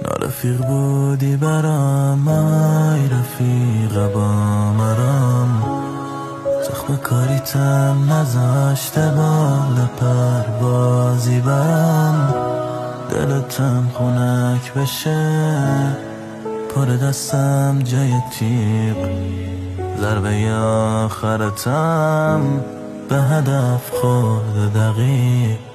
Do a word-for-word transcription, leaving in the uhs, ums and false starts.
نارفیق بودی برام، ای رفیق با مرام. زخم کاریتم نذاشته بال پروازی برام. دلتم خونک بشه، پر دستم جای تیغ. ضربه آخرتم به هدف خورد دقیق.